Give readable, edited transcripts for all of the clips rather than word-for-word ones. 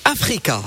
Africa.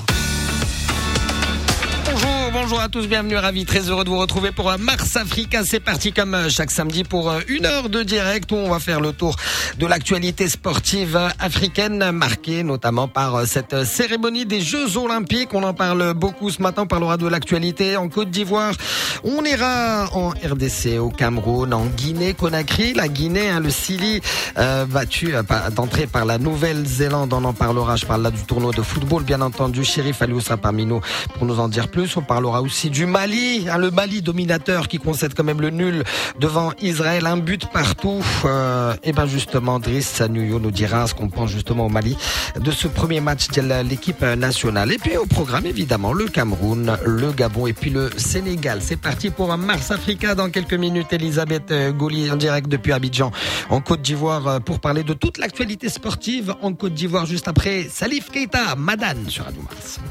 Bonjour à tous, bienvenue, ravi, très heureux de vous retrouver pour Mars Africa. C'est parti comme chaque samedi pour 1 heure de direct où on va faire le tour de l'actualité sportive africaine, marquée notamment par cette cérémonie des Jeux Olympiques. On en parle beaucoup ce matin, on parlera de l'actualité en Côte d'Ivoire. On ira en RDC, au Cameroun, en Guinée-Conakry. La Guinée, le Sili, battu d'entrée par la Nouvelle-Zélande. On en parlera, je parle là du tournoi de football, bien entendu. Chérif Aliou sera parmi nous pour nous en dire plus. On parlera aussi du Mali, le Mali dominateur qui concède quand même le nul devant Israël, un but partout. Et ben justement, Driss Sanuyo nous dira ce qu'on pense justement au Mali de ce premier match de l'équipe nationale. Et puis au programme évidemment le Cameroun, le Gabon et puis le Sénégal. C'est parti pour Mars Africa dans quelques minutes. Elisabeth Gaulier en direct depuis Abidjan en Côte d'Ivoire pour parler de toute l'actualité sportive en Côte d'Ivoire juste après Salif Keita, Madane sur Radio Mars.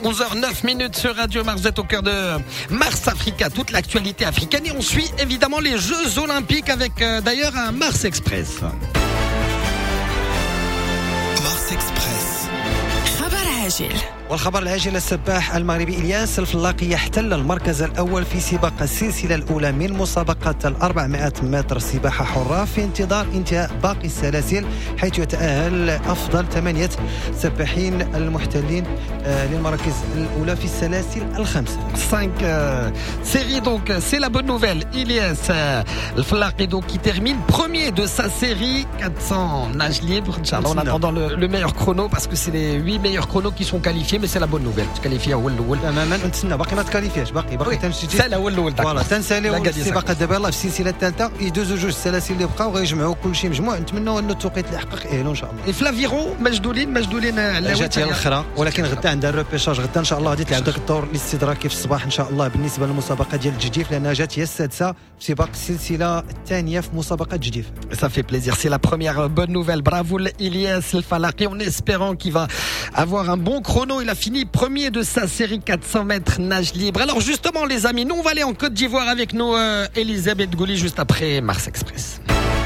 11h09 sur Radio Mars. Vous êtes au cœur de Mars Africa, toute l'actualité africaine. Et on suit évidemment les Jeux Olympiques avec d'ailleurs un Mars Express. Mars Express. خبر عاجل. والخبر العاجل السباح المغربي إلياس الفلاقي يحتل المركز الأول في سباق السلسلة الأولى من مسابقة 400 متر سباحة حرة في انتظار انتهاء باقي السلاسل، حيث يتأهل أفضل 8 سباحين المحتلين للمراكز الأولى في السلاسل الخمسة. 5 séries donc, c'est la bonne nouvelle. Ilyes Al-Falaqi donc qui termine premier de sa série 400 nage libre. Inch'Allah, en attendant le meilleur chrono parce que c'est les 8 meilleurs chronos qui sont qualifiés. Mais c'est la bonne nouvelle. تكاليفيا هو الاول. تماما نتسنى باقي ما تكاليفياش باقي تمشي. سهله هو الاول. فوالا تنساليو السباق دابا يلاه في السلسله الثالثه يدوزوا جوج السلاسل اللي بقاو غيجمعوا كل شيء مجموع. نتمنوا ان التوقيت اللي حقق يأهلوا ان شاء الله. فلافيرو مجدولين جات هي الاخرى ولكن غدا عندها الروبيشاج غدا ان شاء الله غادي تلعب ذاك الدور الاستدراكي في الصباح ان شاء الله بالنسبه للمسابقه ديال الجديف لانها جات هي السادسه في سباق السلسله الثانيه في مسابقه الجديف. Ça fait plaisir, c'est la première bonne nouvelle. Bravo Ilyes Al-Falaqi en espérant qu'il va avoir un bon chrono. Il a fini premier de sa série 400 mètres nage libre. Alors justement les amis, nous on va aller en Côte d'Ivoire avec nous Elisabeth Gouli juste après Mars Express.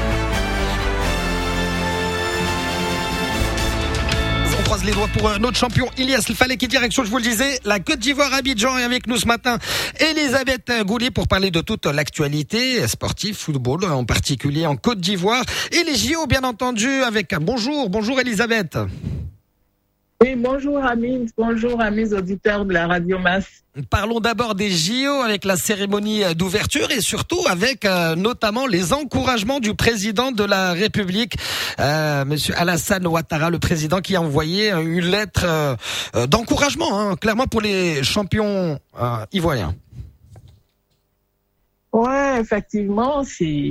On croise les doigts pour notre champion Ilyes Al-Falaqi, direction, je vous le disais, la Côte d'Ivoire, Abidjan, et avec nous ce matin Elisabeth Gouli pour parler de toute l'actualité sportive, football en particulier en Côte d'Ivoire et les JO bien entendu avec bonjour Elisabeth. Oui, bonjour amis auditeurs de la Radio Mars. Parlons d'abord des JO avec la cérémonie d'ouverture et surtout avec notamment les encouragements du président de la République, Monsieur Alassane Ouattara, le président qui a envoyé une lettre d'encouragement, clairement pour les champions ivoiriens. Ouais, effectivement,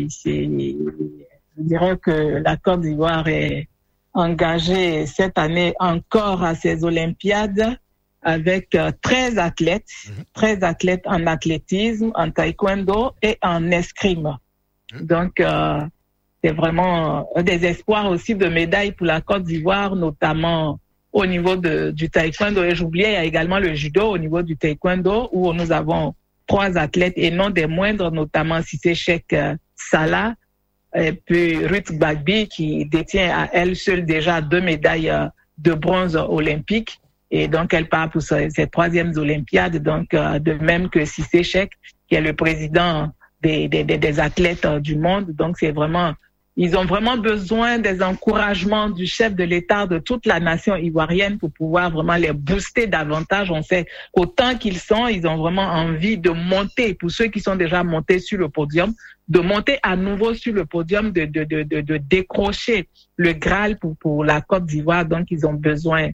je dirais que la Côte d'Ivoire est engagée cette année encore à ces Olympiades avec 13 athlètes en athlétisme, en taekwondo et en escrime. Donc, c'est vraiment des espoirs aussi de médailles pour la Côte d'Ivoire, notamment au niveau du taekwondo. Et j'oubliais, il y a également le judo au niveau du taekwondo où nous avons 3 athlètes et non des moindres, notamment Cissé Cheikh Salah, et puis Ruth Gbagbi qui détient à elle seule déjà 2 médailles de bronze olympiques et donc elle part pour ses 3e Olympiades, donc de même que Cissé Cheikh qui est le président des athlètes du monde. Donc ils ont vraiment besoin des encouragements du chef de l'État, de toute la nation ivoirienne pour pouvoir vraiment les booster davantage. On sait qu'autant qu'ils sont, ils ont vraiment envie de monter, pour ceux qui sont déjà montés sur le podium, de monter à nouveau sur le podium, de décrocher le Graal pour la Côte d'Ivoire. Donc, ils ont besoin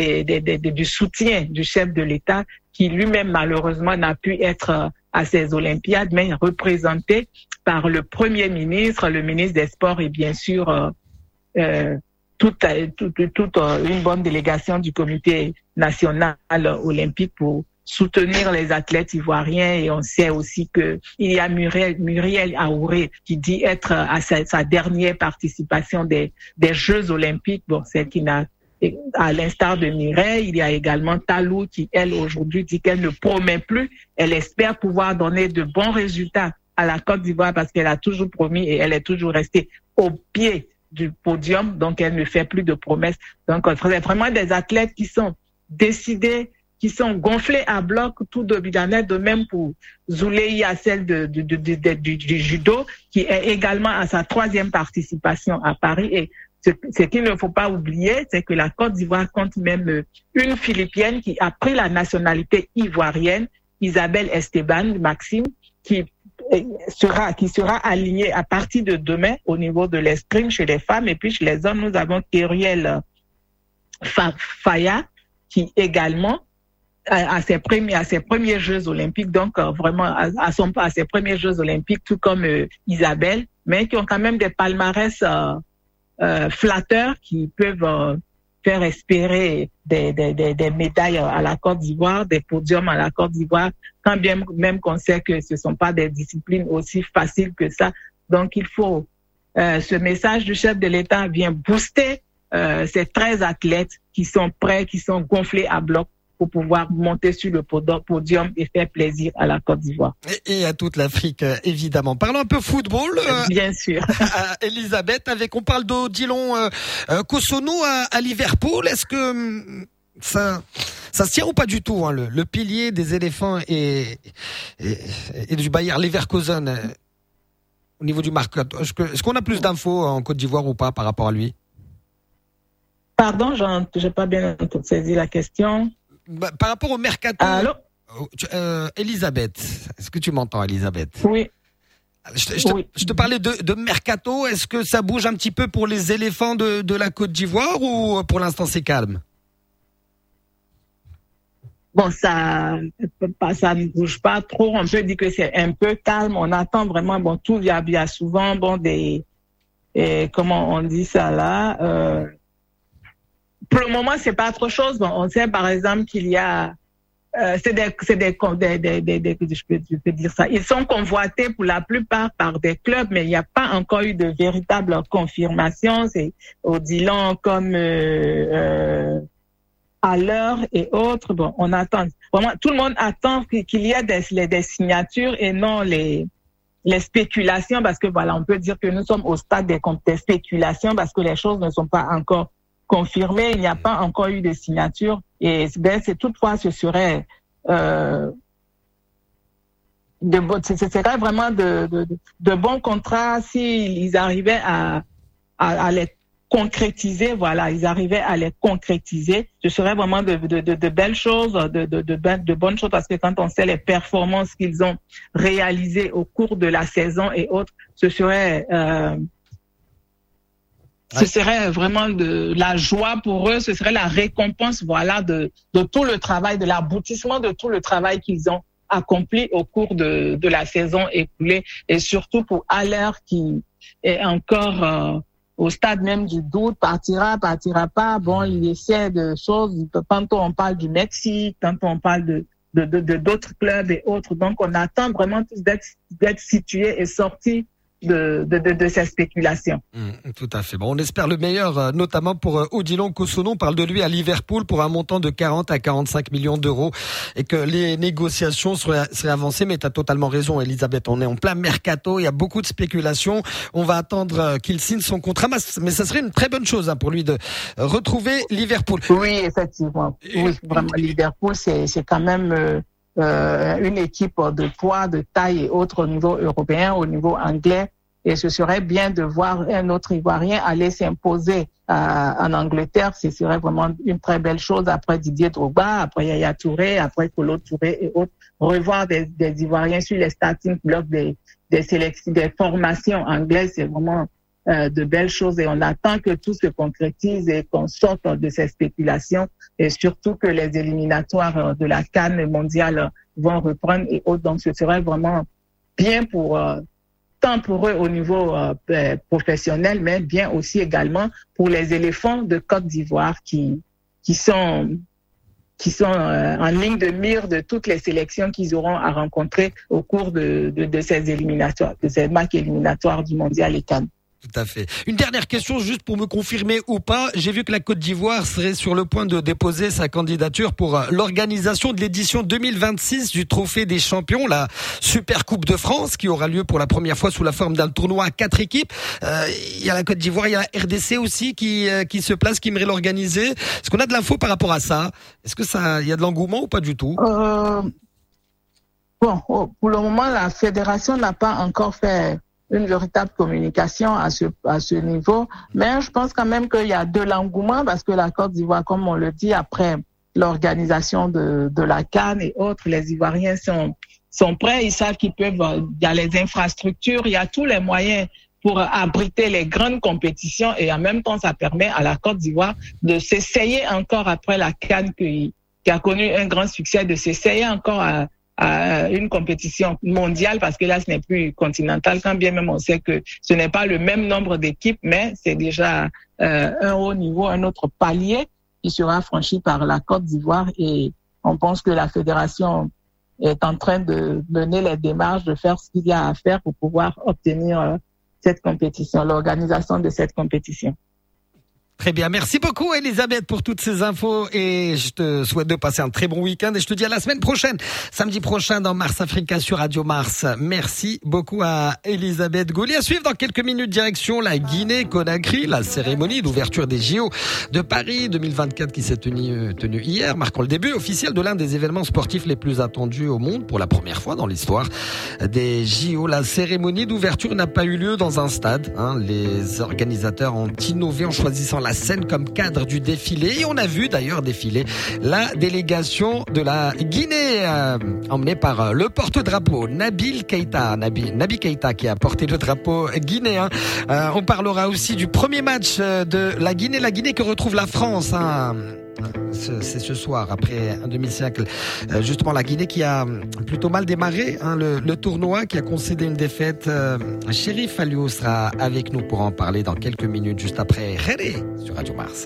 du soutien du chef de l'État qui lui-même, malheureusement, n'a pu être à ces Olympiades, mais représenté par le Premier ministre, le ministre des Sports et bien sûr toute une bonne délégation du Comité national olympique pour soutenir les athlètes ivoiriens. Et on sait aussi qu'il y a Muriel Aouré qui dit être à sa dernière participation des Jeux olympiques. Bon, celle qui n'a, à l'instar de Mireille, il y a également Talou qui, elle, aujourd'hui, dit qu'elle ne promet plus. Elle espère pouvoir donner de bons résultats à la Côte d'Ivoire parce qu'elle a toujours promis et elle est toujours restée au pied du podium. Donc, elle ne fait plus de promesses. Donc, c'est vraiment des athlètes qui sont décidés, qui sont gonflés à bloc, tout de Bidanet, de même pour Zouleïa, celle du judo, qui est également à sa 3e participation à Paris. Et ce qu'il ne faut pas oublier, c'est que la Côte d'Ivoire compte même une Philippienne qui a pris la nationalité ivoirienne, Isabelle Esteban Maxime, qui sera alignée à partir de demain au niveau de l'escrime chez les femmes. Et puis chez les hommes, nous avons Keriel Faya, qui également à ses premiers Jeux olympiques, donc vraiment à ses premiers Jeux olympiques, tout comme Isabelle, mais qui ont quand même des palmarès flatteurs qui peuvent faire espérer des médailles à la Côte d'Ivoire, des podiums à la Côte d'Ivoire, quand bien même qu'on sait que ce ne sont pas des disciplines aussi faciles que ça. Donc il faut, ce message du chef de l'État vient booster ces 13 athlètes qui sont prêts, qui sont gonflés à bloc pour pouvoir monter sur le podium et faire plaisir à la Côte d'Ivoire. Et à toute l'Afrique, évidemment. Parlons un peu football. Bien sûr. Elisabeth, on parle d'Odilon Kosono à Liverpool. Est-ce que ça se tient ou pas du tout, hein, le pilier des éléphants et du Bayer Leverkusen au niveau du mercato? Est-ce qu'on a plus d'infos en Côte d'Ivoire ou pas par rapport à lui? Pardon, j'ai pas bien saisi la question. Par rapport au mercato. Allô? Elisabeth, est-ce que tu m'entends, Elisabeth? Oui. Je te parlais de mercato. Est-ce que ça bouge un petit peu pour les éléphants de la Côte d'Ivoire ou pour l'instant c'est calme? Bon, ça ne bouge pas trop. On peut dire que c'est un peu calme. On attend vraiment, il y a souvent, comment on dit ça là, pour le moment, c'est pas autre chose. Bon, on sait par exemple qu'il y a, je peux dire ça. Ils sont convoités pour la plupart par des clubs, mais il n'y a pas encore eu de véritable confirmation. C'est Odilon comme à l'heure et autres. Bon, on attend. Vraiment, tout le monde attend qu'il y ait des signatures et non les spéculations, parce que voilà, on peut dire que nous sommes au stade des spéculations parce que les choses ne sont pas encore confirmé, il n'y a pas encore eu de signature et c'est toutefois ce serait ce serait vraiment de bons contrats s'ils arrivaient à les concrétiser. Voilà, ils arrivaient à les concrétiser. Ce serait vraiment de belles choses, de bonnes choses, parce que quand on sait les performances qu'ils ont réalisées au cours de la saison et autres, ce serait vraiment de la joie pour eux, ce serait la récompense, voilà, de tout le travail, de l'aboutissement de tout le travail qu'ils ont accompli au cours de la saison écoulée, et surtout pour Haller qui est encore au stade même du doute, partira pas. Bon, il essaie de choses. Tantôt on parle du Mexique, tantôt on parle de d'autres clubs et autres. Donc on attend vraiment tous d'être situés et sortis de ces spéculations. Tout à fait. Bon, on espère le meilleur, notamment pour Odilon Kosono. On parle de lui à Liverpool pour un montant de 40 à 45 millions d'euros et que les négociations seraient avancées. Mais tu as totalement raison, Elisabeth. On est en plein mercato. Il y a beaucoup de spéculations. On va attendre qu'il signe son contrat. Mais ça serait une très bonne chose pour lui de retrouver Liverpool. Oui, effectivement. Oui, vraiment, Liverpool, c'est quand même une équipe de poids, de taille et autres au niveau européen, au niveau anglais. Et ce serait bien de voir un autre Ivoirien aller s'imposer en Angleterre. Ce serait vraiment une très belle chose après Didier Drogba, après Yaya Touré, après Kolo Touré et autres. Revoir des Ivoiriens sur les starting blocks des sélections, des formations anglaises, c'est vraiment de belles choses, et on attend que tout se concrétise et qu'on sorte de ces spéculations, et surtout que les éliminatoires de la CAN mondiale vont reprendre et autres. Donc ce serait vraiment bien tant pour eux au niveau professionnel, mais bien aussi également pour les éléphants de Côte d'Ivoire qui sont en ligne de mire de toutes les sélections qu'ils auront à rencontrer au cours de ces éliminatoires, de ces matchs éliminatoires du mondial et CAN. Tout à fait. Une dernière question, juste pour me confirmer ou pas. J'ai vu que la Côte d'Ivoire serait sur le point de déposer sa candidature pour l'organisation de l'édition 2026 du Trophée des Champions, la Super Coupe de France, qui aura lieu pour la première fois sous la forme d'un tournoi à 4 équipes. Il y a la Côte d'Ivoire, il y a la RDC aussi qui se place, qui aimerait l'organiser. Est-ce qu'on a de l'info par rapport à ça? Est-ce que il y a de l'engouement ou pas du tout? Bon, pour le moment, la fédération n'a pas encore fait une véritable communication à ce niveau, mais je pense quand même qu'il y a de l'engouement, parce que la Côte d'Ivoire, comme on le dit, après l'organisation de la CAN et autres, les Ivoiriens sont prêts, ils savent qu'ils peuvent, il y a les infrastructures, il y a tous les moyens pour abriter les grandes compétitions, et en même temps, ça permet à la Côte d'Ivoire de s'essayer encore après la CAN qui a connu un grand succès, de s'essayer encore à une compétition mondiale, parce que là, ce n'est plus continental, quand bien même on sait que ce n'est pas le même nombre d'équipes, mais c'est déjà un haut niveau, un autre palier qui sera franchi par la Côte d'Ivoire, et on pense que la fédération est en train de mener les démarches, de faire ce qu'il y a à faire pour pouvoir obtenir cette compétition, l'organisation de cette compétition. Très bien, merci beaucoup Elisabeth pour toutes ces infos et je te souhaite de passer un très bon week-end et je te dis à la semaine prochaine, samedi prochain dans Mars Africa sur Radio Mars. Merci beaucoup à Elisabeth Goulier. À suivre dans quelques minutes direction la Guinée-Conakry, la cérémonie d'ouverture des JO de Paris 2024 qui s'est tenue hier, marquant le début officiel de l'un des événements sportifs les plus attendus au monde pour la première fois dans l'histoire des JO. La cérémonie d'ouverture n'a pas eu lieu dans un stade. Les organisateurs ont innové en choisissant la scène comme cadre du défilé et on a vu d'ailleurs défiler la délégation de la Guinée emmenée par le porte-drapeau Nabi Keïta qui a porté le drapeau guinéen. On parlera aussi du premier match de la Guinée que retrouve la France. C'est ce soir, après un demi-siècle. Justement, la Guinée qui a plutôt mal démarré le tournoi, qui a concédé une défaite. Chérif Aliou sera avec nous pour en parler dans quelques minutes, juste après Réré sur Radio Mars.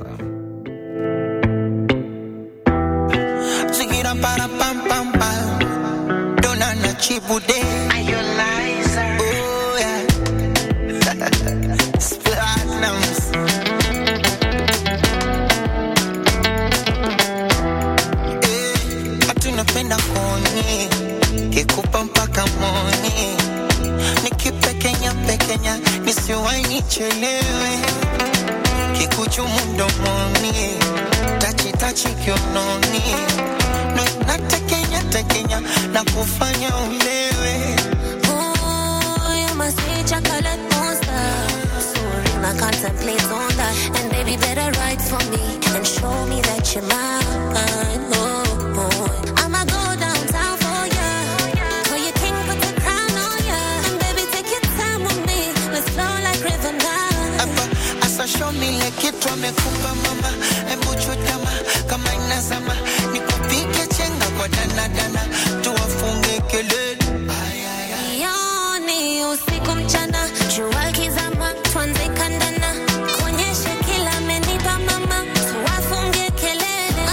Napenda koni kikupa mpaka moni nikipekenya nisiwahi nichelewe kikuchumu mdomoni tachi kiononi natekenya na kufanya ulewe. You must be chocolate monster. Sorry, I contemplate on that. And baby, better write for me and show me that you're mine. I'ma go downtown for ya. For your king, put the crown on ya. And baby, take your time with me. Let's flow like river now. Asa show me like it wamekupa mama. Embu chutama kama inazama. Nikupige chenga kwa dana. Tuwafunge kelele. Yoni usiku mchana. Jua kizama, tuanze kandana. Kuonyeshe kila amenipa mama. Tuwafunge kelele.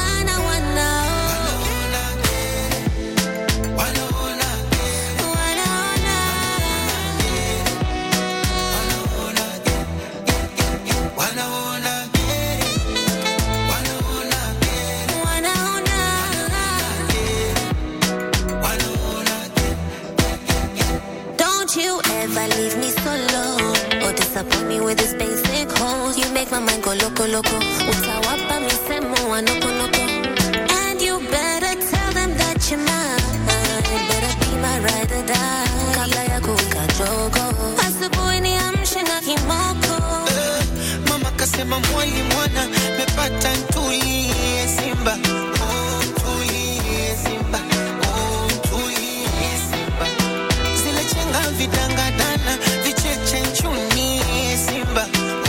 Leave me solo or disappoint me with this basic holes. You make my mind go loco. Utawapa misemo anoko. And you better tell them that you're mine. You better be my ride or die. Kabla ya kuwika jogo. Asubuhi niamshe na kimoko. Mama kasema mwali mwana mepata ntulie Simba. Zile chenga vidangadana vicheche nchuni Simba.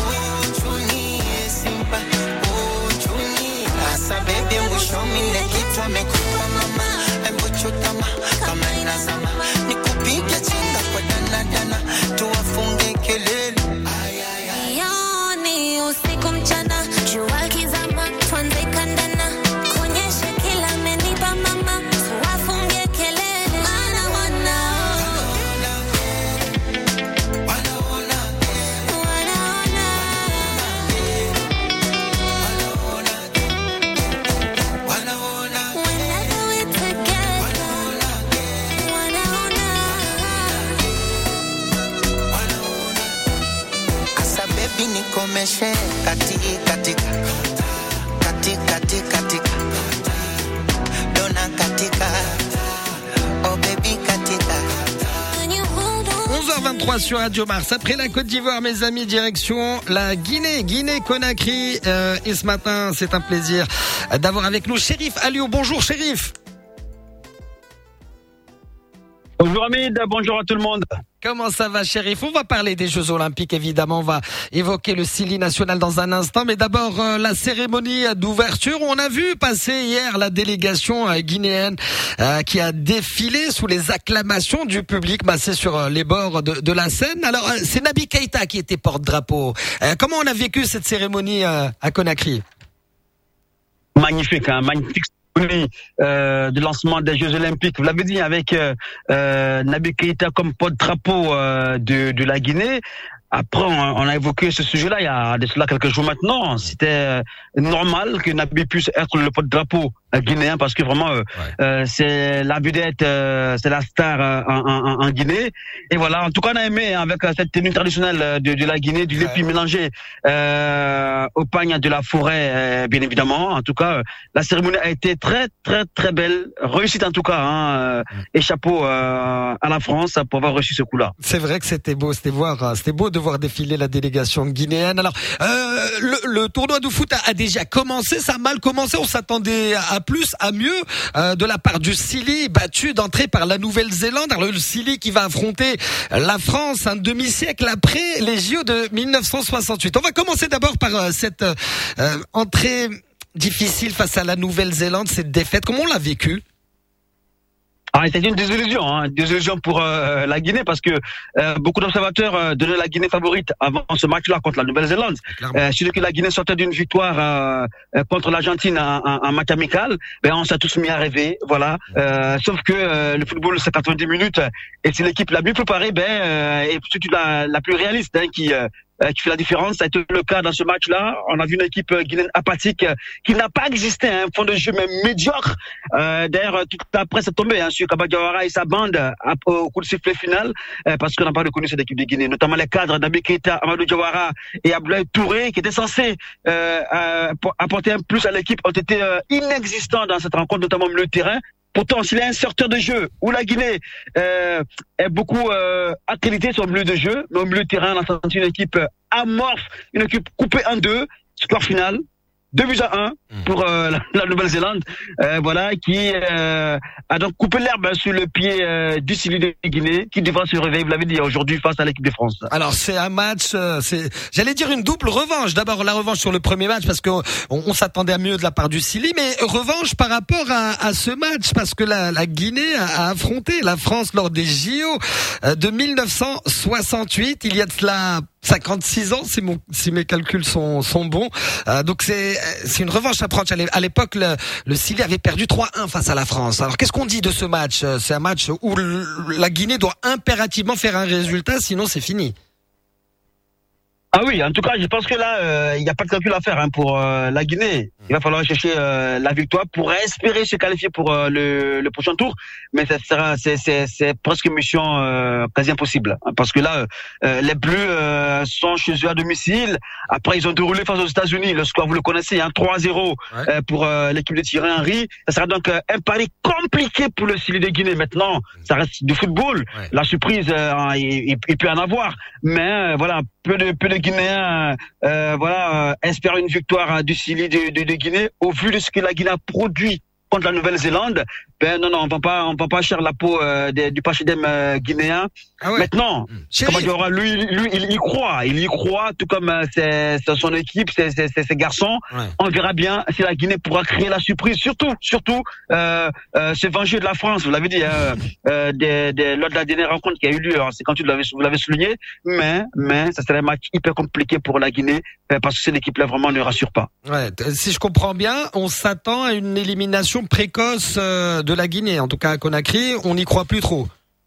Asa baby mwisho mile kitu amekupa mama. Embu chutama kama inazama. Nikupige chenga kwa dana. Tuwafunge kelele. Yoni usiku mchana. Jua kizama, tuanze kandana. Kuonyeshe kila amenipa mama. Tuwafunge kelele. Nikomeshe katika dona katika oh baby katika 11h23 sur Radio Mars. Après la Côte d'Ivoire, mes amis, direction la Guinée-Conakry. Et ce matin, c'est un plaisir d'avoir avec nous Chérif Aliou. Bonjour Chérif. Bonjour Hamid, bonjour à tout le monde. Comment ça va, Chérif? On va parler des Jeux Olympiques, évidemment. On va évoquer le Sili national dans un instant. Mais d'abord, la cérémonie d'ouverture. On a vu passer hier la délégation guinéenne qui a défilé sous les acclamations du public massé sur les bords de la Seine. Alors, c'est Nabi Keïta qui était porte-drapeau. Comment on a vécu cette cérémonie à Conakry? Magnifique, magnifique. De lancement des Jeux Olympiques, vous l'avez dit, avec Nabi Keïta comme porte-drapeau de la Guinée. Après, on a évoqué ce sujet-là il y a de cela quelques jours maintenant. C'était normal que Nabi puisse être le porte-drapeau guinéen parce que vraiment, c'est la vedette, c'est la star en Guinée. Et voilà, en tout cas, on a aimé avec cette tenue traditionnelle de la Guinée, du lépi mélangé au pagne de la forêt, bien évidemment. En tout cas, la cérémonie a été très, très, très belle. Réussite en tout cas. Et chapeau à la France pour avoir reçu ce coup-là. C'est vrai que c'était beau de voir défiler la délégation guinéenne. Alors, le tournoi de foot a déjà commencé, ça a mal commencé, on s'attendait à plus, à mieux, de la part du Chili, battu d'entrée par la Nouvelle-Zélande. Alors, le Chili qui va affronter la France un demi-siècle après les JO de 1968. On va commencer d'abord par cette entrée difficile face à la Nouvelle-Zélande, cette défaite. Comment on l'a vécu? C'était une désillusion pour la Guinée parce que beaucoup d'observateurs donnaient la Guinée favorite avant ce match-là contre la Nouvelle-Zélande. Surtout que la Guinée sortait d'une victoire contre l'Argentine en match amical, on s'est tous mis à rêver, voilà. Sauf que le football c'est 90 minutes et c'est l'équipe la mieux préparée, et surtout la plus réaliste qui fait la différence. Ça a été le cas dans ce match-là. On a vu une équipe guinéenne apathique qui n'a pas existé, un fond de jeu même médiocre. D'ailleurs, toute la presse est tombée sur Kaba Diawara et sa bande au coup de sifflet final parce qu'on n'a pas reconnu cette équipe de Guinée, notamment les cadres Nabi Keita, Amadou Diawara et Abdoulaye Touré qui étaient censés apporter un plus à l'équipe ont été inexistants dans cette rencontre, notamment au milieu de terrain. Pourtant, s'il y a un sorteur de jeu où la Guinée est beaucoup accréditée sur le milieu de jeu, mais au milieu de terrain, on a senti une équipe amorphe, une équipe coupée en deux, score final, 2-1 pour la Nouvelle-Zélande, qui a donc coupé l'herbe sur le pied du Chili de Guinée, qui devra se réveiller, vous l'avez dit, aujourd'hui face à l'équipe de France. Alors c'est un match, j'allais dire une double revanche. D'abord la revanche sur le premier match parce que on s'attendait à mieux de la part du Chili, mais revanche par rapport à ce match parce que la Guinée a affronté la France lors des JO de 1968. Il y a de cela 56 ans, si mes calculs sont bons. Donc c'est une revanche à prendre. À l'époque, le Chili avait perdu 3-1 face à la France. Alors qu'est-ce qu'on dit de ce match? C'est un match où la Guinée doit impérativement faire un résultat, sinon c'est fini. Ah oui, en tout cas, je pense que là, il n'y a pas de calcul à faire pour la Guinée. Il va falloir chercher la victoire pour espérer se qualifier pour le prochain tour, mais c'est presque une mission quasi impossible, parce que là, les Bleus sont chez eux à domicile. Après, ils ont déroulé face aux États-Unis. Le score, vous le connaissez, 3-0 pour l'équipe de Thierry Henry. Ça sera donc un pari compliqué pour le Chili de Guinée. Maintenant, ça reste du football. La surprise, il peut en avoir, mais peu de Guinéens espèrent une victoire du Chili de Guinée au vu de ce que la Guinée a produit contre la Nouvelle-Zélande. Non, on va pas cher la peau du pachyderme guinéen. Maintenant, lui, il y croit, tout comme c'est son équipe, ses garçons. On verra bien si la Guinée pourra créer la surprise. Surtout, se venger de la France. Vous l'avez dit, lors de la dernière rencontre qui a eu lieu, c'est quand vous l'avez souligné. Mais ça serait un match hyper compliqué pour la Guinée parce que cette équipe-là vraiment ne rassure pas. Si je comprends bien, on s'attend à une élimination précoce de la Guinée, en tout cas à Conakry, on n'y croit plus trop.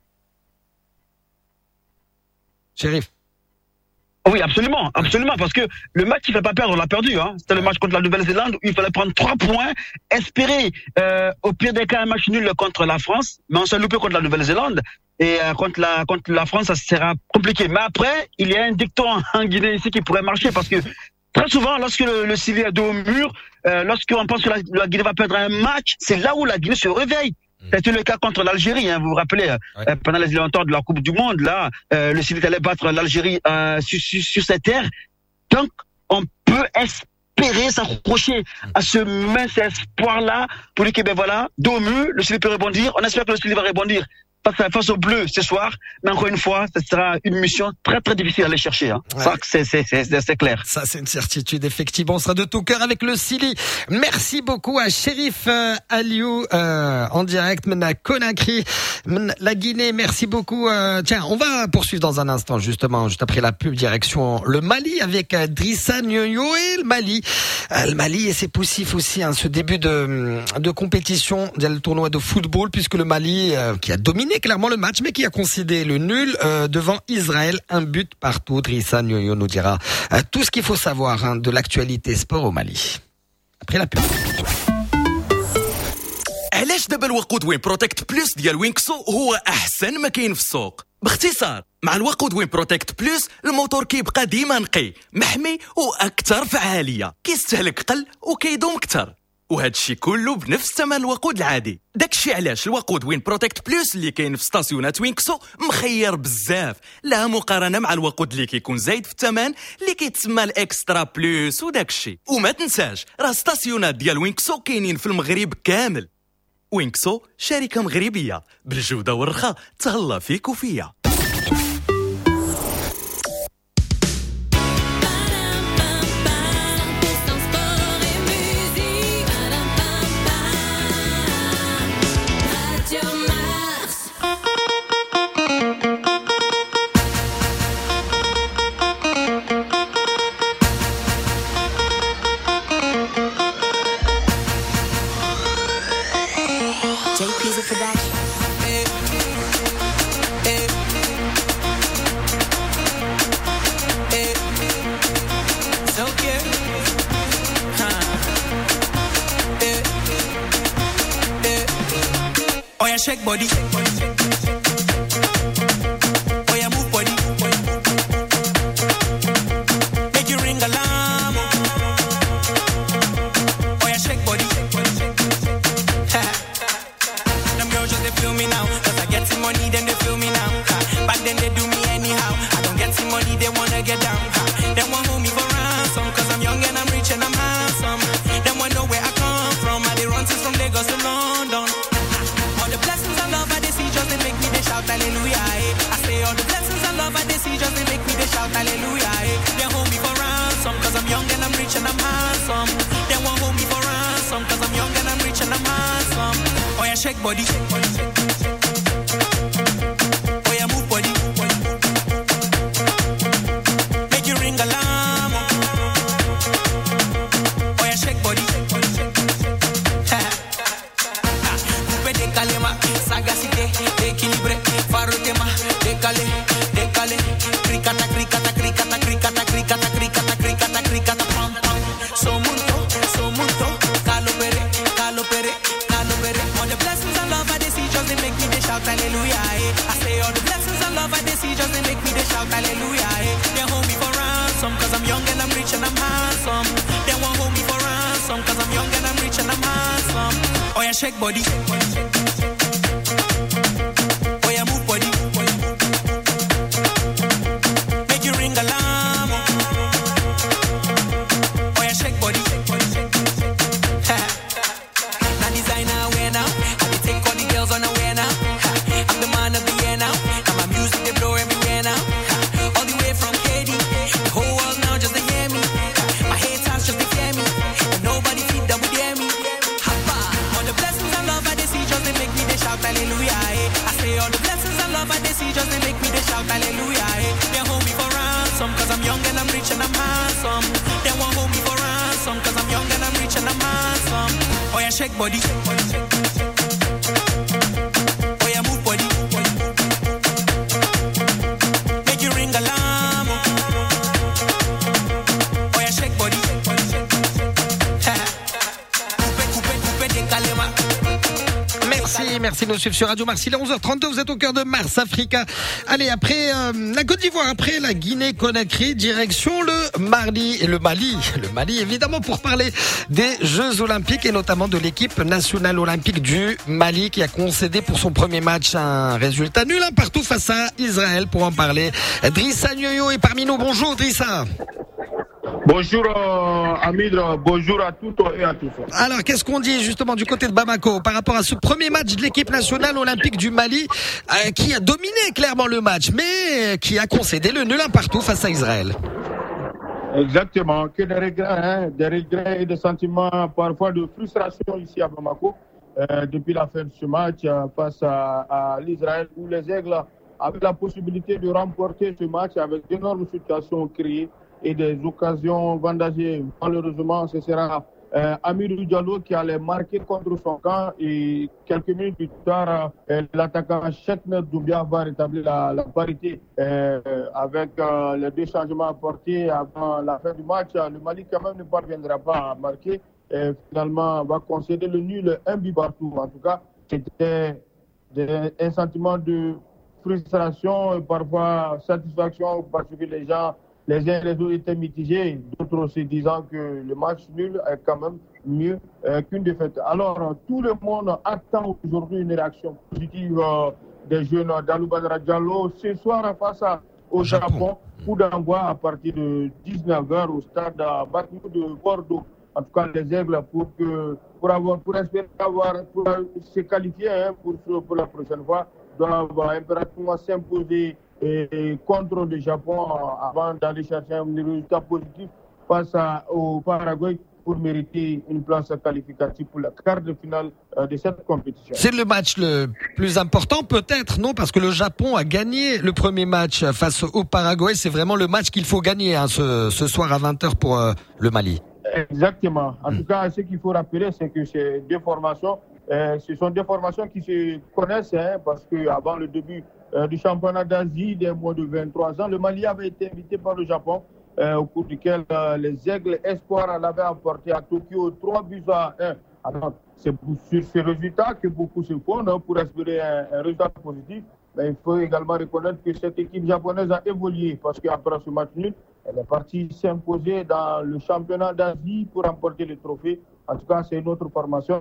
Chérif. Oui, absolument, parce que le match, il ne fait pas perdre, on l'a perdu. C'était le match contre la Nouvelle-Zélande où il fallait prendre 3 points, espérer au pire des cas un match nul contre la France, mais on s'est loupé contre la Nouvelle-Zélande. Et contre la France, ça sera compliqué. Mais après, il y a un dicton en Guinée ici qui pourrait marcher parce que très souvent, lorsque le Chili est dos au mur, lorsqu'on pense que la Guinée va perdre un match, c'est là où la Guinée se réveille. C'était le cas contre l'Algérie, vous vous rappelez, pendant les élémentaires de la Coupe du Monde, là, le Chili allait battre l'Algérie sur cette terre. Donc, on peut espérer s'accrocher à ce mince espoir-là pour dire que, dos au mur, le Chili peut rebondir. On espère que le Chili va rebondir face aux Bleus ce soir, mais encore une fois, ce sera une mission très très difficile à aller chercher. Ça, c'est clair. Ça, c'est une certitude. Effectivement, on sera de tout cœur avec le Chili. Merci beaucoup à Chérif Aliou en direct à Conakry, la Guinée. Merci beaucoup. Tiens, on va poursuivre dans un instant justement, juste après la pub, direction le Mali avec Drissa Nyonyo et le Mali et c'est poussif aussi. Ce début de compétition, il y a le tournoi de football puisque le Mali qui a dominé dominé clairement le match, mais qui a concédé le nul devant Israël, 1 but partout. Drissa Nyoyo nous dira tout ce qu'il faut savoir de l'actualité sport au Mali. Après la pub. علاش دابا الوقود وين بروتكت بلس ديال وينكسو هو احسن ما كاين في السوق؟ باختصار مع الوقود وين بروتكت بلس الموتور كيبقى ديما نقي محمي واكثر فعاليه، كيستهلك قل وكيدوم اكثر، وهذا الشيء كله بنفس ثمن الوقود العادي. داكشي علاش الوقود وين بروتكت بلس اللي كاين في ستاسيونات وينكسو مخير بزاف، لا مقارنه مع الوقود اللي كيكون زايد في الثمن اللي كيتسمى الاكسترا بلس وداكشي. وما تنساش راه ستاسيونات ديال وينكسو كاينين في المغرب كامل. وينكسو شركة مغربية بالجودة والرخاء، تهلا فيك وفيا. Shake body, oh yeah, move body, make you ring alarm, oh yeah, shake body. Them girls just they feel me now, 'cause I get some money, then they feel me now. Back then they do me anyhow. I don't get some money, they wanna get down. They want hold me for ransom, 'cause I'm young and I'm rich and I'm handsome. They want know where I come from. I they run since from Lagos to London. The blessings and love I they see just they make me they shout hallelujah. I say all the blessings and love I they see just they make me they shout hallelujah. They hold me for ransom 'cause I'm young and I'm rich and I'm handsome. They won't hold me for ransom 'cause I'm young and I'm rich and I'm handsome. Oh yeah, shake body. Oh yeah, move body. Make you ring alarm. Oh yeah, shake body. Sagacité, équilibré, farotema, décalé, décalé, cricata, cricata, cricata, cricata, cricata, cricata, cricata, cricata, pam, pam. Somunto, calopere, calopere, calopere. All the blessings and love I they see just they make me they shout hallelujah. I say all the blessings and love I they see just they make me they shout hallelujah. They hold me for ransom 'cause I'm young and I'm rich and I'm handsome. They won't hold me for ransom 'cause I'm young and I'm rich and I'm handsome. Oh yeah, shake body. Shake body. Oh yeah, move body. Make you ring alarm. Oh yeah, shake body. Coupe, décalema. Merci de nous suivre sur Radio Mars. Il est 11h32, vous êtes au cœur de Mars Africa. Allez, après la Côte d'Ivoire, après la Guinée-Conakry, direction le Mali, évidemment, pour parler des Jeux Olympiques et notamment de l'équipe nationale olympique du Mali qui a concédé pour son premier match un résultat nul partout face à Israël. Pour en parler, Drissa Nyoyo est parmi nous. Bonjour Drissa. Bonjour Amidre, bonjour à toutes et à tous. Alors qu'est-ce qu'on dit justement du côté de Bamako par rapport à ce premier match de l'équipe nationale olympique du Mali qui a dominé clairement le match mais qui a concédé le nul partout face à Israël? Exactement, que des regrets et des sentiments parfois de frustration ici à Bamako depuis la fin de ce match face à l'Israël où les Aigles avaient la possibilité de remporter ce match avec d'énormes situations créées et des occasions vendagées. Malheureusement, ce sera Amirou Diallo qui allait marquer contre son camp et quelques minutes plus tard, l'attaquant Cheikhna Doumbia va rétablir la parité avec les deux changements apportés avant la fin du match. Le Mali quand même ne parviendra pas à marquer. Finalement, va concéder le nul, un but partout. En tout cas, c'était un sentiment de frustration, parfois satisfaction, parce que les uns et les autres étaient mitigés, d'autres aussi disant que le match nul est quand même mieux qu'une défaite. Alors, tout le monde attend aujourd'hui une réaction positive des jeunes d'Alou Badara Diallo ce soir face au Japon. Coup d'envoi à partir de 19h au stade Bakou de Bordeaux. En tout cas, les Aigles, pour espérer pour se qualifier pour la prochaine fois, doivent impérativement s'imposer contre le Japon avant d'aller chercher un résultat positif face au Paraguay pour mériter une place qualificative pour la quart de finale de cette compétition. C'est le match le plus important peut-être, non? Parce que le Japon a gagné le premier match face au Paraguay. C'est vraiment le match qu'il faut gagner ce soir à 20h pour le Mali. Exactement. En tout cas, ce qu'il faut rappeler, c'est que ces deux formations, ce sont des formations qui se connaissent, parce qu'avant le début du championnat d'Asie des moins de 23 ans, le Mali avait été invité par le Japon, au cours duquel les Aigles Espoirs l'avaient emporté à Tokyo 3-1. Alors, c'est sur ces résultats que beaucoup se fondent pour espérer un résultat positif. Mais il faut également reconnaître que cette équipe japonaise a évolué parce qu'après ce match nul, elle est partie s'imposer dans le championnat d'Asie pour remporter le trophée. En tout cas, c'est une autre formation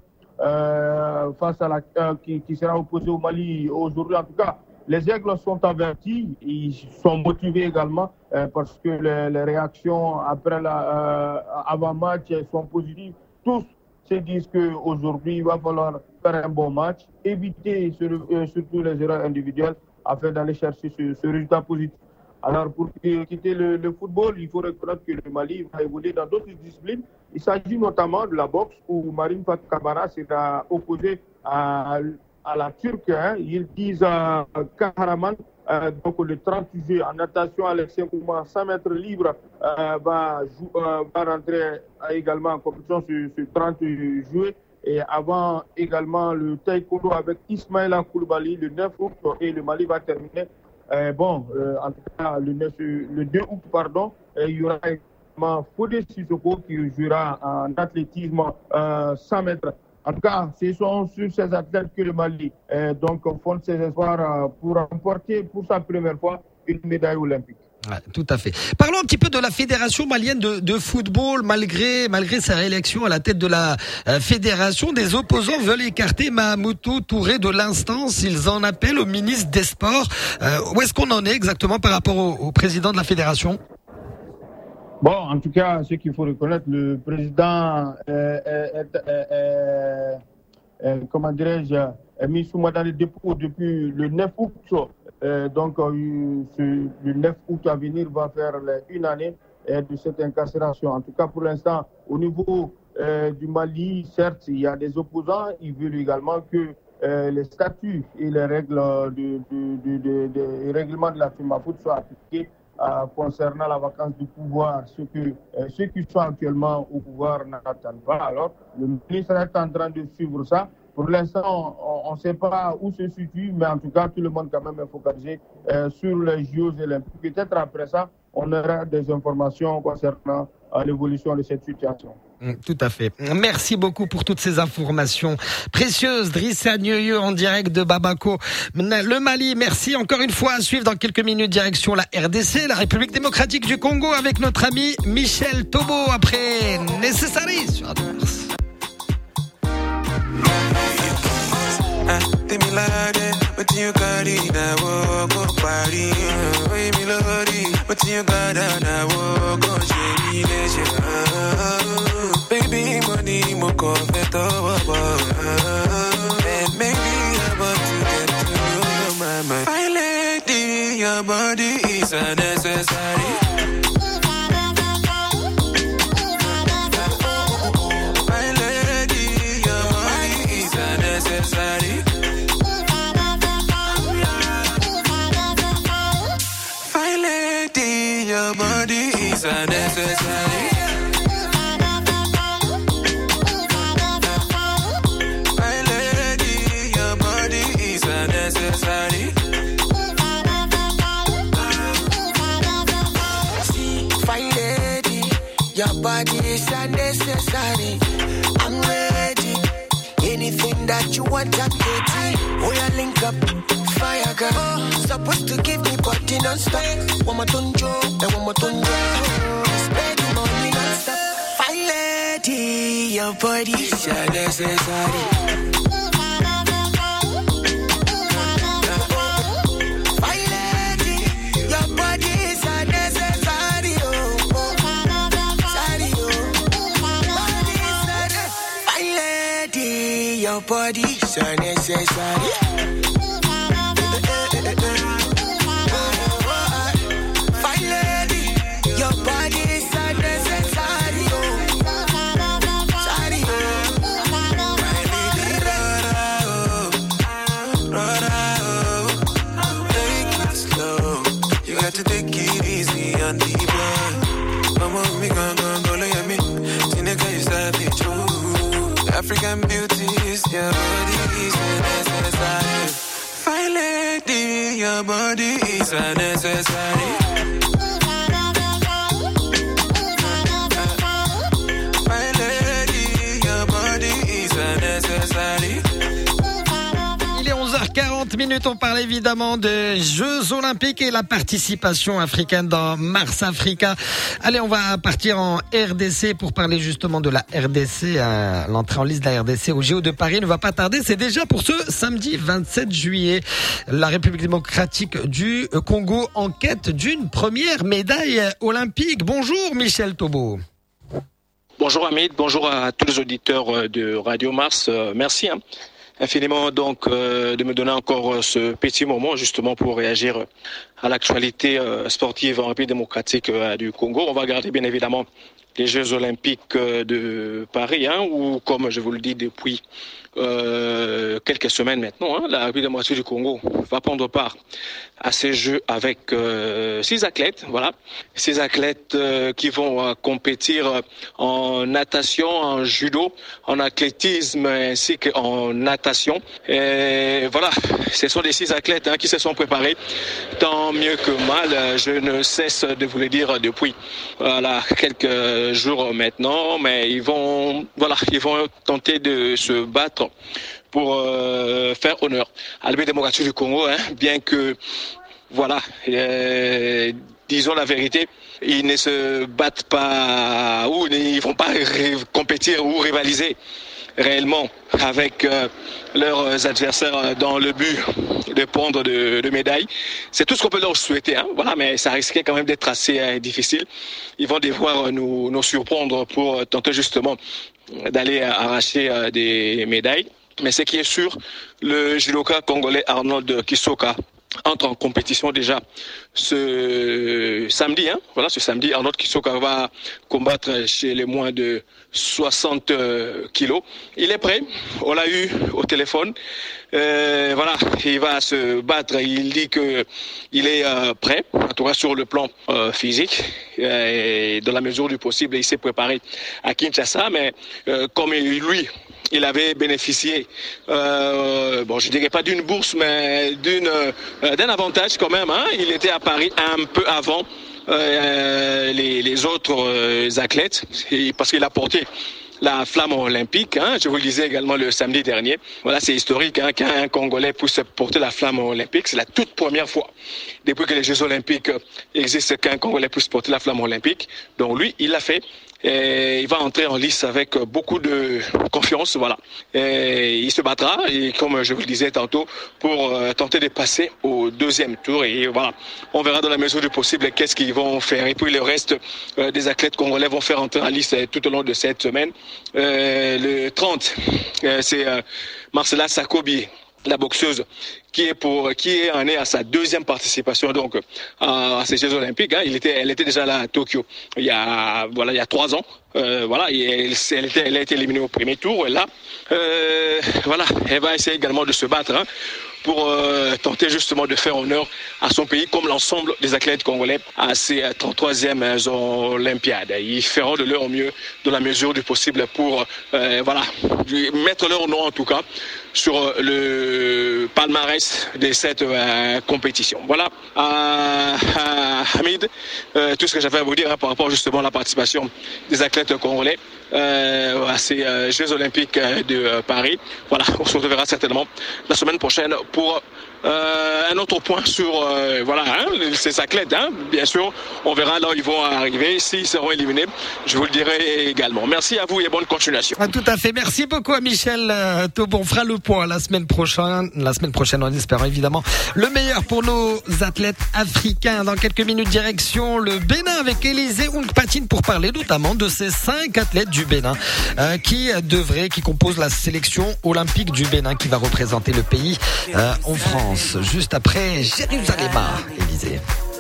face à qui sera opposée au Mali aujourd'hui. En tout cas, les Aigles sont avertis, ils sont motivés également parce que les réactions après avant-match sont positives. Tous se disent qu'aujourd'hui, il va falloir faire un bon match, éviter surtout les erreurs individuelles afin d'aller chercher ce résultat positif. Alors, pour quitter le football, il faut reconnaître que le Mali va évoluer dans d'autres disciplines. Il s'agit notamment de la boxe où Marine Kabara s'est opposé à la Turque. Ils disent Kahraman, donc le 30 juillet en natation, Alexis Kouma, 100 mètres libre, va rentrer également en compétition ce 30 juillet. Et avant également le taekwondo avec Ismaïla Koulibaly le 9 août et le Mali va terminer. En tout cas, le 2 août, il y aura également Fodé Sissoko qui jouera en athlétisme 100 mètres. En tout cas, ce sont sur ces athlètes que le Mali fonde ses espoirs pour remporter pour sa première fois une médaille olympique. Ouais, tout à fait. Parlons un petit peu de la fédération malienne de football. Malgré sa réélection à la tête de la fédération, des opposants veulent écarter Mahamutou Touré de l'instance. Ils en appellent au ministre des Sports. Où est-ce qu'on en est exactement par rapport au président de la fédération? Bon, en tout cas, ce qu'il faut reconnaître, le président est mis sous mandat de dépôt depuis le 9 août. Le 9 août à venir va faire une année de cette incarcération. En tout cas, pour l'instant, au niveau du Mali, certes, il y a des opposants. Ils veulent également que les statuts et les règles les règlements de la FEMAFOOT soient appliqués concernant la vacance du pouvoir. Ceux qui sont actuellement au pouvoir n'attendent pas. Alors, le ministre est en train de suivre ça. Pour l'instant, on ne sait pas où se situe, mais en tout cas, tout le monde quand même est focalisé sur les Jeux olympiques. Peut-être après ça, on aura des informations concernant l'évolution de cette situation. Tout à fait. Merci beaucoup pour toutes ces informations précieuses. Drissa Nieux en direct de Bamako, le Mali. Merci encore une fois. À suivre dans quelques minutes direction la RDC, la République démocratique du Congo, avec notre ami Michel Tobo après Necessary sur Radio Mars. But you got it, I walk up party. Me love it, but you got it, I walk up baby, money, more confet and maybe I'm about to get to know my mind. My lady, your body is unnecessary. Your body is unnecessary. is unnecessary. I'm ready. Anything that you want, I'm getting. Oh, yeah, link up. Fire girl. Oh, supposed to give me body non-stop. One more tonjo, and one more tonjo. Spending money non-stop. Fine lady, your body is unnecessary. Your body so necessary. Fine lady, your body is so necessary. Sorry, take it slow. You got to take it easy on the boy. Mama, me go let me. Tineka is that bitch. African beauty is your body is unnecessary. Fine lady, your body is unnecessary. Fine lady, your body is unnecessary. Il est 11h40, on parle évidemment des Jeux Olympiques et la participation africaine dans Mars Africa. Allez, on va partir en RDC pour parler justement de la RDC. L'entrée en liste de la RDC au JO de Paris ne va pas tarder. C'est déjà pour ce samedi 27 juillet. La République démocratique du Congo en quête d'une première médaille olympique. Bonjour Michel Tobo. Bonjour Hamid, bonjour à tous les auditeurs de Radio Mars. Merci infiniment donc de me donner encore ce petit moment justement pour réagir à l'actualité sportive en République démocratique du Congo. On va garder bien évidemment les Jeux Olympiques de Paris, où comme je vous le dis depuis quelques semaines maintenant, la République démocratique du Congo va prendre part à ces Jeux avec 6 athlètes, voilà, 6 athlètes qui vont compétir en natation, en judo, en athlétisme ainsi qu'en natation. Et voilà, ce sont des 6 athlètes qui se sont préparés tant mieux que mal. Je ne cesse de vous le dire depuis quelques jours maintenant, mais ils vont tenter de se battre pour faire honneur à la République démocratique du Congo, bien que, disons la vérité, ils ne se battent pas ou ils vont pas compétir ou rivaliser réellement avec leurs adversaires dans le but de prendre de médailles. C'est tout ce qu'on peut leur souhaiter, mais ça risquait quand même d'être assez difficile. Ils vont devoir nous surprendre pour tenter justement d'aller arracher des médailles. Mais ce qui est sûr, le judoka congolais Arnold Kisoka entre en compétition déjà ce samedi. Ce samedi, Arnold Kisoka va combattre chez les moins de 60 kilos. Il est prêt, on l'a eu au téléphone. Il va se battre. Il dit que il est prêt, en tout cas sur le plan physique. Et dans la mesure du possible, il s'est préparé à Kinshasa, mais comme lui, il avait bénéficié, je dirais pas d'une bourse, mais d'un avantage quand même. Il était à Paris un peu avant les autres athlètes, parce qu'il a porté la flamme olympique, je vous le disais également le samedi dernier. Voilà, c'est historique qu'un Congolais puisse porter la flamme olympique. C'est la toute première fois depuis que les Jeux Olympiques existent qu'un Congolais puisse porter la flamme olympique. Donc lui, il l'a fait. Et il va entrer en lice avec beaucoup de confiance, voilà. Et il se battra, et comme je vous le disais tantôt, pour tenter de passer au deuxième tour. Et voilà, on verra dans la mesure du possible qu'est-ce qu'ils vont faire. Et puis le reste des athlètes congolais vont faire entrer en lice tout au long de cette semaine. Le 30, c'est Marcela Sakobi, la boxeuse, qui est en est à sa deuxième participation donc à ces Jeux Olympiques. Elle était déjà là à Tokyo il y a 3 ans. Et elle a été éliminée au premier tour. Et là, elle va essayer également de se battre pour tenter justement de faire honneur à son pays, comme l'ensemble des athlètes congolais à ces 33e Olympiades. Ils feront de leur mieux, dans la mesure du possible, pour mettre leur nom en tout cas sur le palmarès de cette compétition. Voilà, Hamid, tout ce que j'avais à vous dire par rapport justement à la participation des athlètes congolais à ces Jeux Olympiques de Paris. Voilà, on se reverra certainement la semaine prochaine pour un autre point sur ces athlètes. Bien sûr, on verra là où ils vont arriver, s'ils seront éliminés. Je vous le dirai également. Merci à vous et bonne continuation. Tout à fait. Merci beaucoup à Michel Taubon. On fera le point la semaine prochaine. La semaine prochaine, en espérant évidemment le meilleur pour nos athlètes africains. Dans quelques minutes, direction le Bénin avec Élisée Oungpatine pour parler notamment de ces 5 athlètes du Bénin qui composent la sélection olympique du Bénin qui va représenter le pays en France. Juste après Jérusalem, Élisée.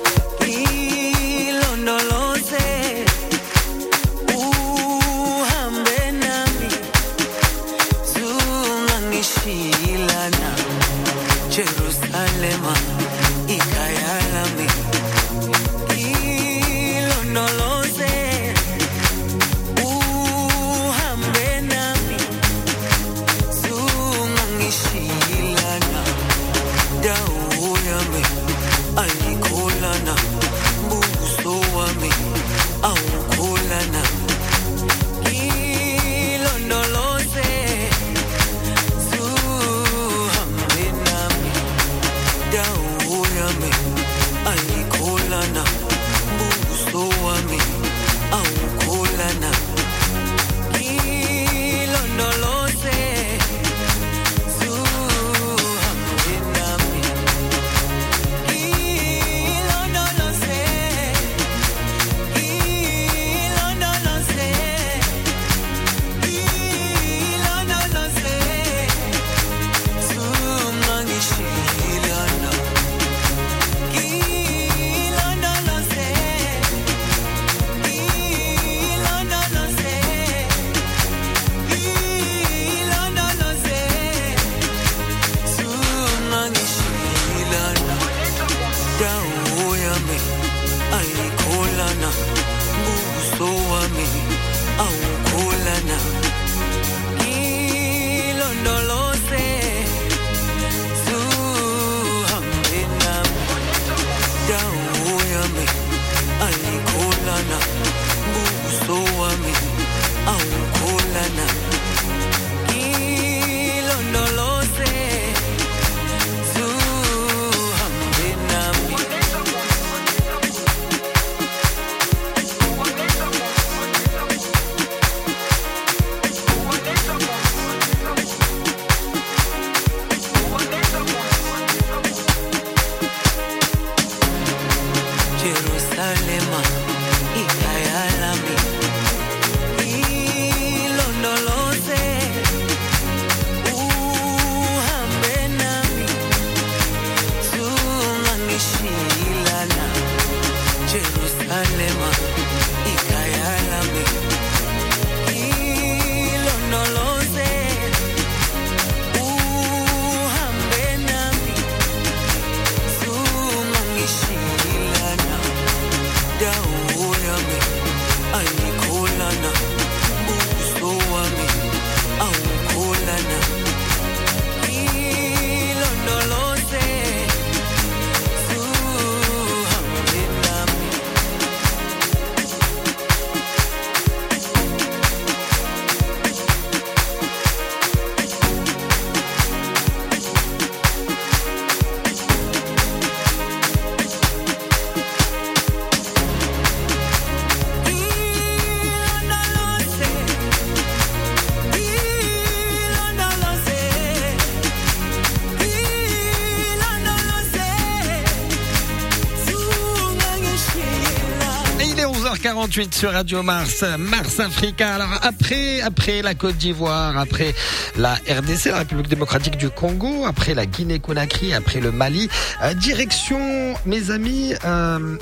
Sur Radio Mars Africa. Alors après la Côte d'Ivoire, après la RDC, la République démocratique du Congo, après la Guinée-Conakry, après le Mali, direction, mes amis,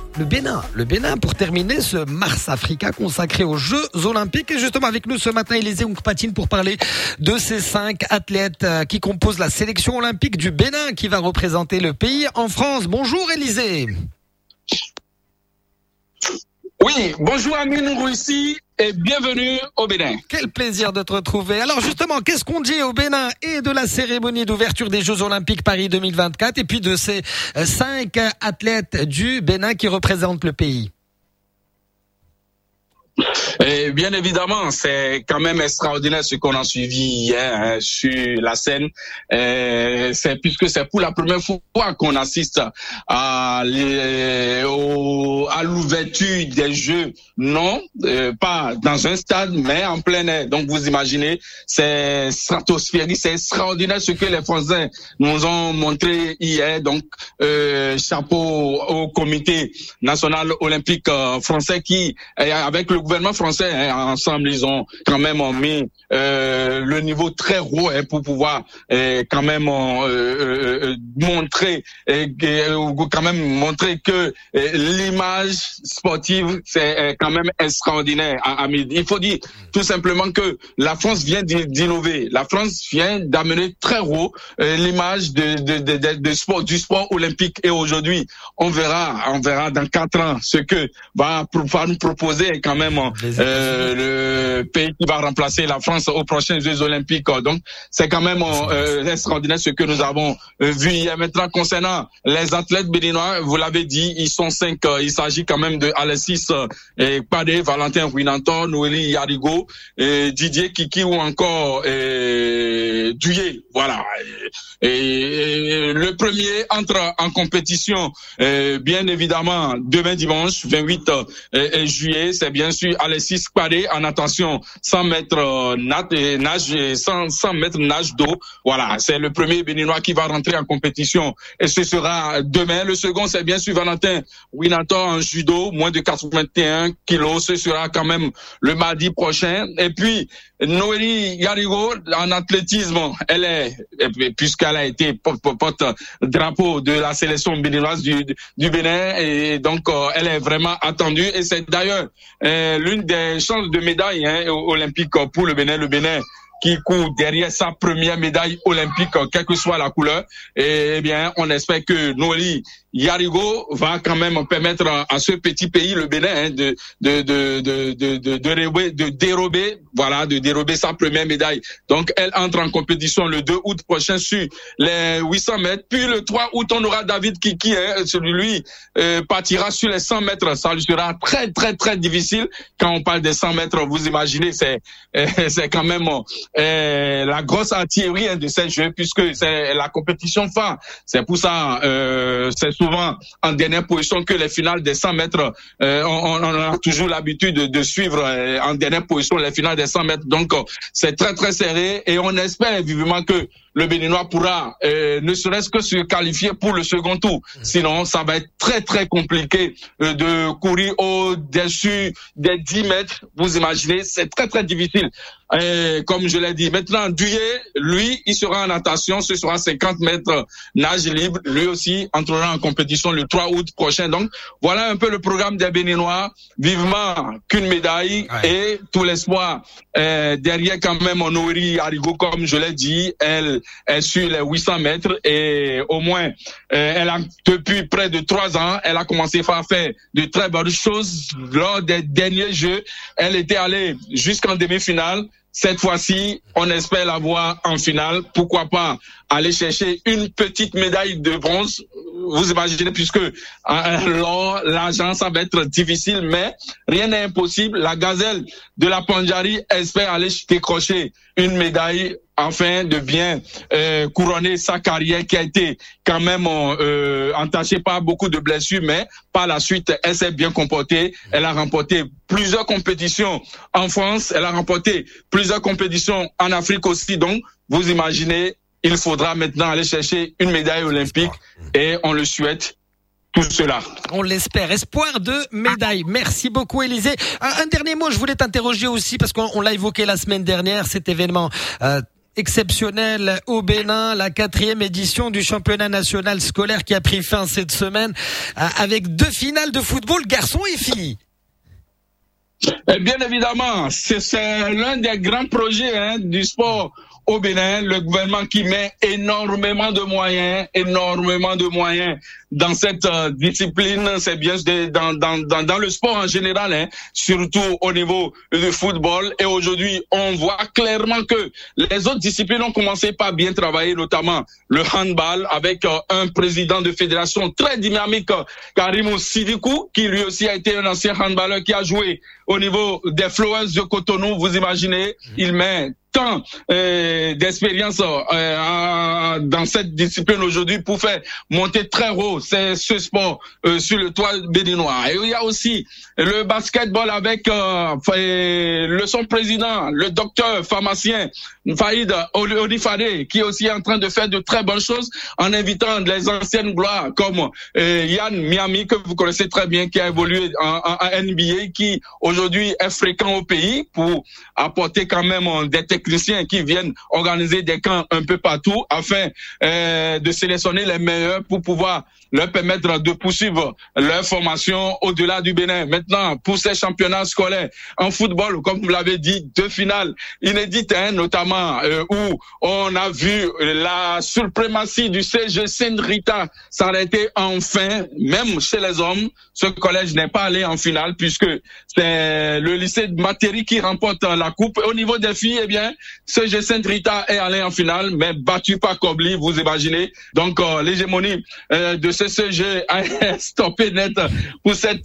Le Bénin pour terminer ce Mars Africa consacré aux Jeux Olympiques. Et justement avec nous ce matin, Élisée Oungpatine pour parler de ces 5 athlètes qui composent la sélection olympique du Bénin qui va représenter le pays en France. Bonjour Élisée. Oui, bonjour Aminou ici et bienvenue au Bénin. Quel plaisir de te retrouver. Alors justement, qu'est-ce qu'on dit au Bénin et de la cérémonie d'ouverture des Jeux Olympiques Paris 2024 et puis de ces 5 athlètes du Bénin qui représentent le pays? Et bien évidemment, c'est quand même extraordinaire ce qu'on a suivi hier sur la scène. Puisque c'est pour la première fois qu'on assiste à l'ouverture des Jeux, non, pas dans un stade, mais en plein air. Donc vous imaginez, c'est stratosphérique, c'est extraordinaire ce que les Français nous ont montré hier. Donc chapeau au Comité national olympique français qui, avec le gouvernement français, ensemble, ils ont quand même mis le niveau très haut pour pouvoir quand même montrer que l'image sportive c'est quand même extraordinaire. Il faut dire tout simplement que la France vient d'innover, la France vient d'amener très haut l'image du sport olympique. Et aujourd'hui, on verra dans 4 ans ce que va nous proposer quand même le pays qui va remplacer la France aux prochains Jeux Olympiques. Donc, c'est quand même extraordinaire ce que nous avons vu hier. Maintenant, concernant les athlètes béninois, vous l'avez dit, ils sont 5. Il s'agit quand même de Alexis Kpadé, Valentin Ruinanton, Noélie Yarigo, Didier Kiki ou encore Duyé. Voilà. Et le premier entre en compétition, bien évidemment, demain dimanche, 28 juillet, c'est bien sûr Alexis Kpadé en attention 100 mètres nage et 100 mètres nage d'eau. Voilà, c'est le premier béninois qui va rentrer en compétition et ce sera demain. Le second, c'est bien sûr Valentin Ruinanton en judo, moins de 81 kilos. Ce sera quand même le mardi prochain. Et puis, Noélie Yarigo en athlétisme, puisqu'elle a été porte-drapeau de la sélection béninoise du Bénin et donc elle est vraiment attendue et c'est d'ailleurs l'une des chances de médaille olympique pour le Bénin. Le Bénin qui court derrière sa première médaille olympique, quelle que soit la couleur. Et eh bien, on espère que Noélie Yarigo va quand même permettre à ce petit pays, le Bénin, de dérober sa première médaille. Donc, elle entre en compétition le 2 août prochain sur les 800 mètres. Puis le 3 août, on aura David Kiki, celui partira sur les 100 mètres. Ça lui sera très, très, très difficile. Quand on parle des 100 mètres, vous imaginez, c'est quand même la grosse artillerie de ces Jeux, puisque c'est la compétition phare. C'est pour ça, c'est souvent en dernière position que les finales des 100 mètres, on a toujours l'habitude de suivre en dernière position les finales des 100 mètres. Donc, c'est très, très serré et on espère vivement que le Béninois pourra ne serait-ce que se qualifier pour le second tour. Sinon, ça va être très, très compliqué de courir au-dessus des 10 mètres. Vous imaginez, c'est très, très difficile. Comme je l'ai dit, maintenant, Duyé, lui, il sera en natation. Ce sera 50 mètres nage libre. Lui aussi entrera en compétition le 3 août prochain. Donc, voilà un peu le programme des Béninois. Vivement qu'une médaille et tout l'espoir. Derrière, quand même, Noélie Yarigo, comme je l'ai dit, elle est sur les 800 mètres et au moins, elle a, depuis près de 3 ans, elle a commencé à faire de très bonnes choses. Lors des derniers Jeux, elle était allée jusqu'en demi-finale. Cette fois-ci, on espère la voir en finale. Pourquoi pas aller chercher une petite médaille de bronze. Vous imaginez, puisque l'argent, ça va être difficile, mais rien n'est impossible. La gazelle de la Pandjari espère aller décrocher une médaille afin de bien couronner sa carrière qui a été quand même entachée par beaucoup de blessures, mais par la suite, elle s'est bien comportée. Elle a remporté plusieurs compétitions en France, elle a remporté plusieurs compétitions en Afrique aussi. Donc, vous imaginez, il faudra maintenant aller chercher une médaille olympique et on le souhaite. Tout cela. On l'espère. Espoir de médaille. Merci beaucoup, Élisée. Un dernier mot, je voulais t'interroger aussi parce qu'on l'a évoqué la semaine dernière, cet événement exceptionnel au Bénin, la 4e édition du championnat national scolaire qui a pris fin cette semaine avec 2 finales de football garçons et filles. Et bien évidemment, c'est l'un des grands projets du sport au Bénin, le gouvernement qui met énormément de moyens dans cette discipline. C'est bien dans le sport en général, surtout au niveau du football. Et aujourd'hui, on voit clairement que les autres disciplines ont commencé par bien travailler, notamment le handball, avec un président de fédération très dynamique, Karimou Sidikou, qui lui aussi a été un ancien handballeur qui a joué au niveau des Flowers de Cotonou. Vous imaginez, il met tant d'expérience dans cette discipline aujourd'hui pour faire monter très haut ce sport sur le toit béninois. Et il y a aussi le basketball avec son président, le docteur pharmacien Faïd Onifade, qui est aussi en train de faire de très bonnes choses en invitant les anciennes gloires comme Yann Miami, que vous connaissez très bien, qui a évolué en NBA, qui aujourd'hui est fréquent au pays pour apporter quand même des techniciens qui viennent organiser des camps un peu partout afin de sélectionner les meilleurs pour pouvoir leur permettre de poursuivre leur formation au-delà du Bénin. Maintenant, pour ces championnats scolaires en football, comme vous l'avez dit, 2 finales inédites, notamment où on a vu la suprématie du CG Saint-Rita s'arrêter enfin, même chez les hommes. Ce collège n'est pas allé en finale puisque c'est le lycée de Materi qui remporte la coupe. Au niveau des filles, eh bien, CG Saint-Rita est allé en finale, mais battu par Kobli, vous imaginez. Donc, l'hégémonie de CCG a stoppé net pour cette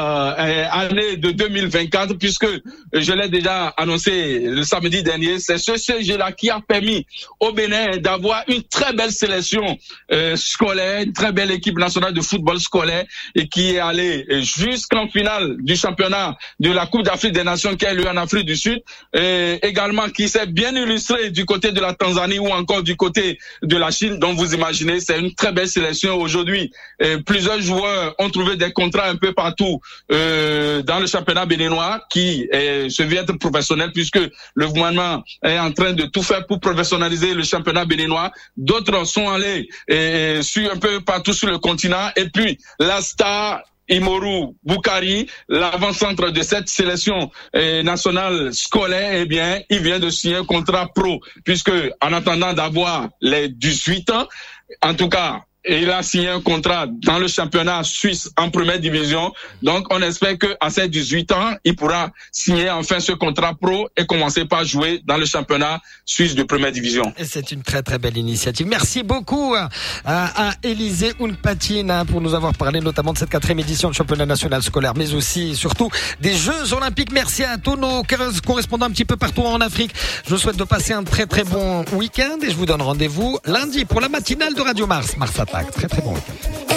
année de 2024, puisque je l'ai déjà annoncé le samedi dernier, c'est ce CG-là qui a permis au Bénin d'avoir une très belle sélection scolaire, une très belle équipe nationale de football scolaire et qui est allée jusqu'en finale du championnat de la Coupe d'Afrique des Nations qui a eu lieu en Afrique du Sud, et également qui s'est bien illustré du côté de la Tanzanie ou encore du côté de la Chine. Donc vous imaginez, c'est une très belle sélection aujourd'hui. Plusieurs joueurs ont trouvé des contrats un peu partout dans le championnat béninois qui se veut être professionnel puisque le gouvernement est en train de tout faire pour professionnaliser le championnat béninois. D'autres sont allés un peu partout sur le continent. Et puis la star Imoru Boukari, l'avant-centre de cette sélection nationale scolaire, eh bien, il vient de signer un contrat pro puisque en attendant d'avoir les 18 ans, en tout cas, et il a signé un contrat dans le championnat suisse en première division. Donc, on espère qu'à ses 18 ans, il pourra signer enfin ce contrat pro et commencer par jouer dans le championnat suisse de première division. Et c'est une très très belle initiative. Merci beaucoup à Élisée Ounpatine pour nous avoir parlé notamment de cette 4e édition du championnat national scolaire, mais aussi et surtout des Jeux Olympiques. Merci à tous nos correspondants un petit peu partout en Afrique. Je vous souhaite de passer un très très bon week-end et je vous donne rendez-vous lundi pour la matinale de Radio Mars. Mars Attack. Très très bon week-end.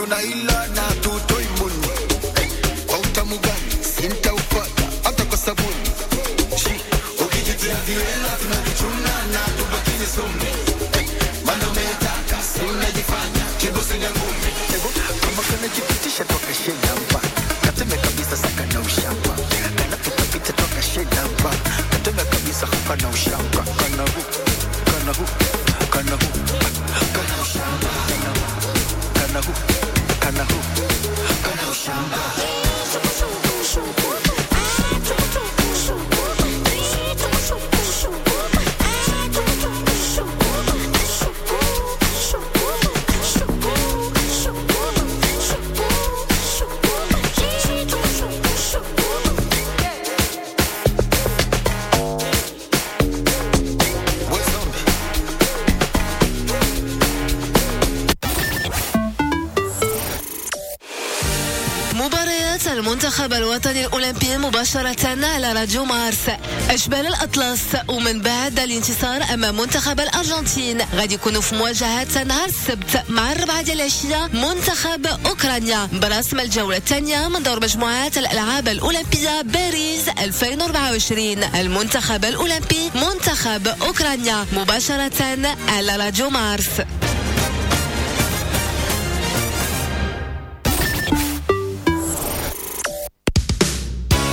tunailana tutoi muni kwa utamu gani sintaupata hata kwa sabuni ukijitia viwela tunavichuna na tubakini sumi mando metaka unajifanya kibusi na ngumi kama kana jipitisha toka shenamba kateme kabisa saka na ushamba kana tutapita toka shenamba kateme kabisa hapa na ushamba kana hu kana hu kana hu kana ushamba kana hu kana hu kana ushamba المنتخب الوطني الأولمبي مباشرة على راديو مارس. أجبال الأطلس ومن بعد الانتصار أمام منتخب الأرجنتين غادي يكونوا في مواجهة نهار السبت مع 4 ديال العشية منتخب أوكرانيا برسم الجولة الثانية من دور مجموعات الألعاب الأولمبية باريس 2024. المنتخب الأولمبي منتخب أوكرانيا مباشرة على راديو مارس.